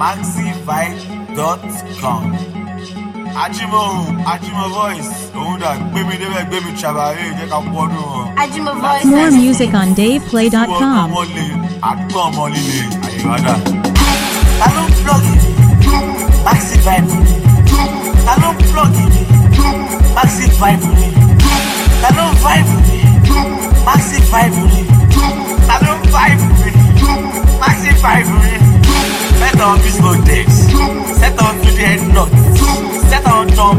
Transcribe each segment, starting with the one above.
maxivibe.com. Ajimo voice. More music on DavePlay.com. Hello, plugin. Maxi Vibe. Hello, plugin. Maxi Vibe. Hello, Vibe. Maxi Vibe. Hello, Vibe. Maxi Vibe. Set on Bisco Decks. Set on to the head nuts. Set on Tom.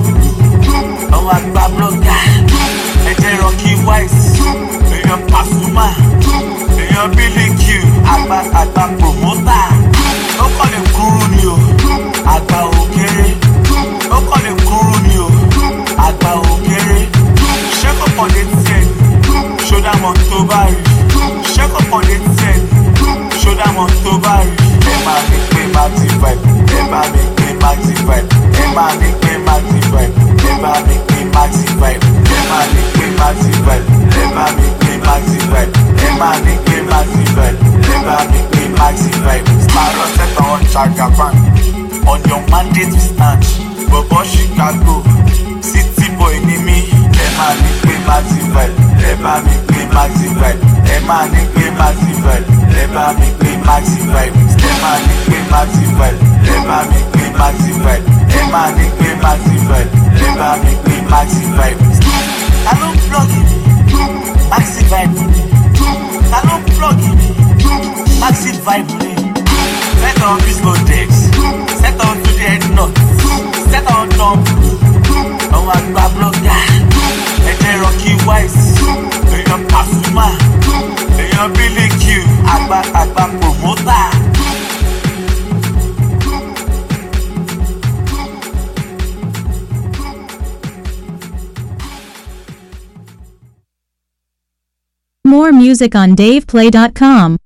Oh, I'm a blogger. Ete Rocky Wise. Eyan Pasuma. Eyan Billy Q. Agba promoter. Ó kọ́ lè kúrú ni o, àgbà òkèrè. Ó kọ́ lè kúrú ni o, àgbà òkèrè. Ṣé kò pọ̀ létí ẹ̀? Ṣódà mọ̀ tó bá rí. Ṣé kò pọ̀ létí ẹ̀? Ṣódà mọ̀ tó bá rí. Ẹ máa ní pé Maxi Vibe. Ẹ máa ní pé Maxi Vibe. Ẹ máa ní pé Maxi Vibe. Ẹ máa ní pé Maxi Vibe. Ẹ máa ní pé Maxi Vibe. Ẹ máa ní pé Maxi Vibe. Ẹ máa ní pé Maxi Vibe. Ẹ máa ní pé Maxi Vibe. Sparrow set on Chagaban. On your mandate to stand. Bobo Chicago. City boy ni mi. Ẹ máa ní pé Maxi Vibe. Ẹ máa ní pé Maxi Vibe. Ẹ máa ní pé Maxi Vibe. Ẹ máa ní pé Maxi Vibe. Ẹ máa ní pé Maxi Vibe. Ẹ máa ní pé Maxi Vibe. Ẹ máa ní pé Maxi Vibe. Ẹ máa ní pé Maxi Vibe. Hello, plugin. Maxi Vibe. Hello, plugin. Maxi Vibe. Set on Bisco Decks. Set on to the head nuts. Set on Tom. Oh, I'm a blogger. Ete Rocky Wise. Eyan Pasuma. Eyan Billy Q. Agba promoter. More music on DavePlay.com.